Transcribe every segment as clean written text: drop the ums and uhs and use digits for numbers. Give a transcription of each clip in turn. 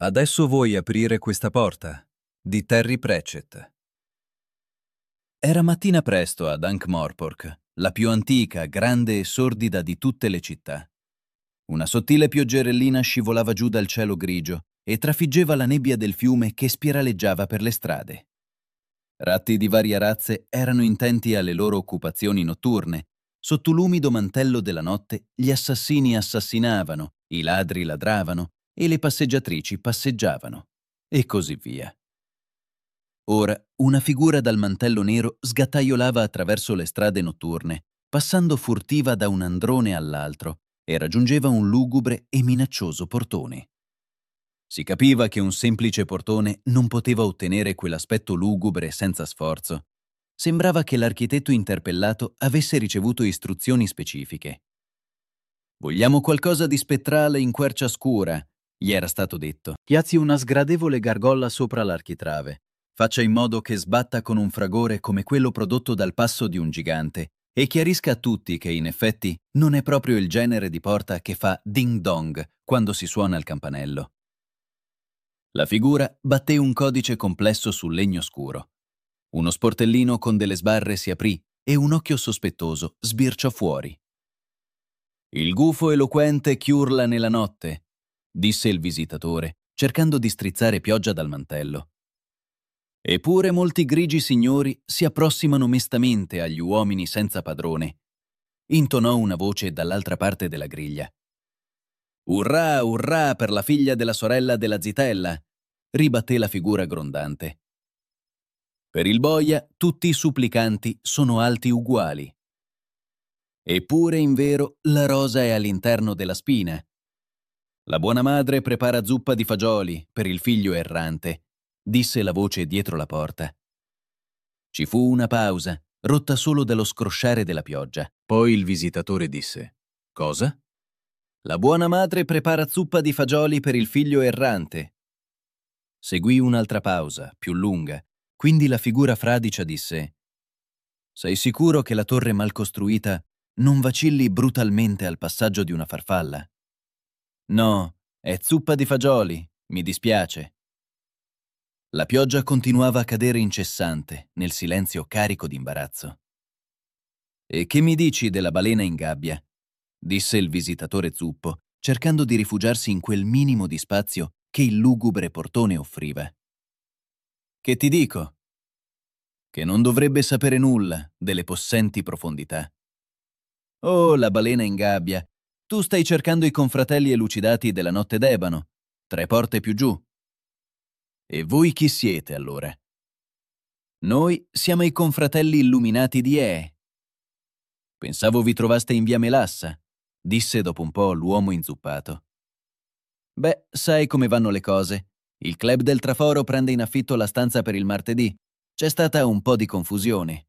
Adesso vuoi aprire questa porta? Di Terry Pratchett. Era mattina presto ad Ankh-Morpork, la più antica, grande e sordida di tutte le città. Una sottile pioggerellina scivolava giù dal cielo grigio e trafiggeva la nebbia del fiume che spiraleggiava per le strade. Ratti di varie razze erano intenti alle loro occupazioni notturne. Sotto l'umido mantello della notte gli assassini assassinavano, i ladri ladravano e le passeggiatrici passeggiavano, e così via. Ora una figura dal mantello nero sgattaiolava attraverso le strade notturne, passando furtiva da un androne all'altro, e raggiungeva un lugubre e minaccioso portone. Si capiva che un semplice portone non poteva ottenere quell'aspetto lugubre senza sforzo. Sembrava che l'architetto interpellato avesse ricevuto istruzioni specifiche. «Vogliamo qualcosa di spettrale in quercia scura», gli era stato detto. «Piazzi una sgradevole gargolla sopra l'architrave. Faccia in modo che sbatta con un fragore come quello prodotto dal passo di un gigante e chiarisca a tutti che in effetti non è proprio il genere di porta che fa ding dong quando si suona il campanello». La figura batté un codice complesso sul legno scuro. Uno sportellino con delle sbarre si aprì e un occhio sospettoso sbirciò fuori. «Il gufo eloquente chiurla nella notte», disse il visitatore, cercando di strizzare pioggia dal mantello. «Eppure molti grigi signori si approssimano mestamente agli uomini senza padrone», intonò una voce dall'altra parte della griglia. «Urrà, urrà per la figlia della sorella della zitella», ribatté la figura grondante. «Per il boia tutti i supplicanti sono alti uguali. Eppure, invero, la rosa è all'interno della spina. La buona madre prepara zuppa di fagioli per il figlio errante», disse la voce dietro la porta. Ci fu una pausa, rotta solo dallo scrosciare della pioggia. Poi il visitatore disse: «Cosa?» «La buona madre prepara zuppa di fagioli per il figlio errante». Seguì un'altra pausa, più lunga, quindi la figura fradicia disse: «Sei sicuro che la torre mal costruita non vacilli brutalmente al passaggio di una farfalla?» «No, è zuppa di fagioli, mi dispiace». La pioggia continuava a cadere incessante, nel silenzio carico di imbarazzo. «E che mi dici della balena in gabbia?» disse il visitatore zuppo, cercando di rifugiarsi in quel minimo di spazio che il lugubre portone offriva. «Che ti dico?» «Che non dovrebbe sapere nulla delle possenti profondità». «Oh, la balena in gabbia! Tu stai cercando i confratelli elucidati della notte d'ebano, 3 porte più giù». «E voi chi siete, allora?» «Noi siamo i confratelli illuminati di Ee». «Pensavo vi trovaste in via Melassa», disse dopo un po' l'uomo inzuppato. «Beh, sai come vanno le cose. Il club del traforo prende in affitto la stanza per il martedì. C'è stata un po' di confusione».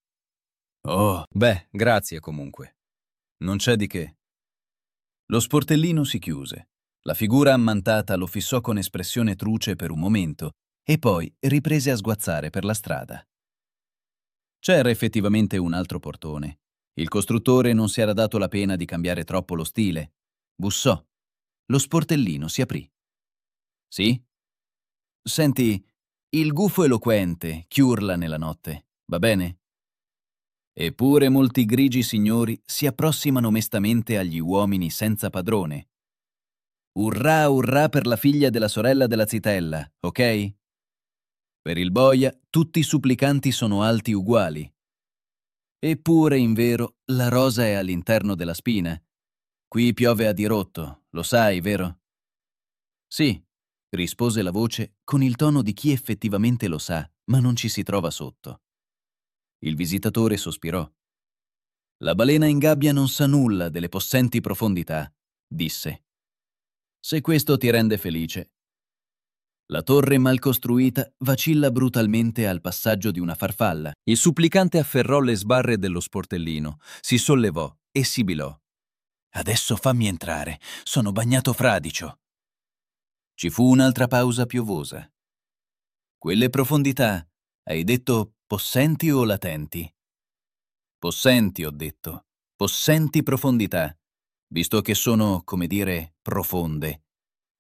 «Oh, beh, grazie comunque. Non c'è di che». Lo sportellino si chiuse. La figura ammantata lo fissò con espressione truce per un momento e poi riprese a sguazzare per la strada. C'era effettivamente un altro portone. Il costruttore non si era dato la pena di cambiare troppo lo stile. Bussò. Lo sportellino si aprì. «Sì?» «Senti, il gufo eloquente chiurla nella notte, va bene?» «Eppure molti grigi signori si approssimano mestamente agli uomini senza padrone. Urrà, urrà per la figlia della sorella della zitella, ok? Per il boia tutti i supplicanti sono alti uguali. Eppure, invero, la rosa è all'interno della spina. Qui piove a dirotto, lo sai, vero?» «Sì», rispose la voce con il tono di chi effettivamente lo sa, ma non ci si trova sotto. Il visitatore sospirò. «La balena in gabbia non sa nulla delle possenti profondità», disse. «Se questo ti rende felice». La torre mal costruita vacilla brutalmente al passaggio di una farfalla. Il supplicante afferrò le sbarre dello sportellino, si sollevò e sibilò. «Adesso fammi entrare, sono bagnato fradicio». Ci fu un'altra pausa piovosa. «Quelle profondità, hai detto possenti o latenti?» «Possenti, ho detto. Possenti profondità, visto che sono, come dire, profonde.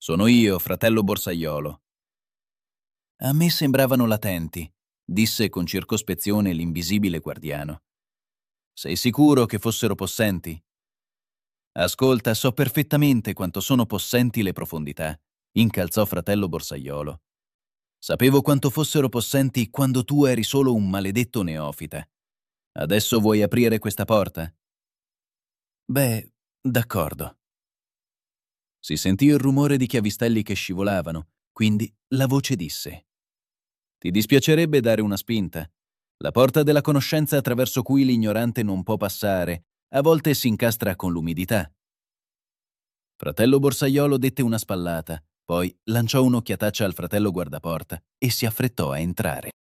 Sono io, fratello Borsaiolo. A me sembravano latenti, disse con circospezione l'invisibile guardiano. Sei sicuro che fossero possenti? Ascolta, so perfettamente quanto sono possenti le profondità, incalzò fratello Borsaiolo. Sapevo quanto fossero possenti quando tu eri solo un maledetto neofita. Adesso vuoi aprire questa porta? Beh, d'accordo. Si sentì il rumore di chiavistelli che scivolavano, quindi la voce disse: Ti dispiacerebbe dare una spinta? La porta della conoscenza attraverso cui l'ignorante non può passare, a volte si incastra con l'umidità. Fratello Borsaiolo dette una spallata, poi lanciò un'occhiataccia al fratello guardaporta e si affrettò a entrare.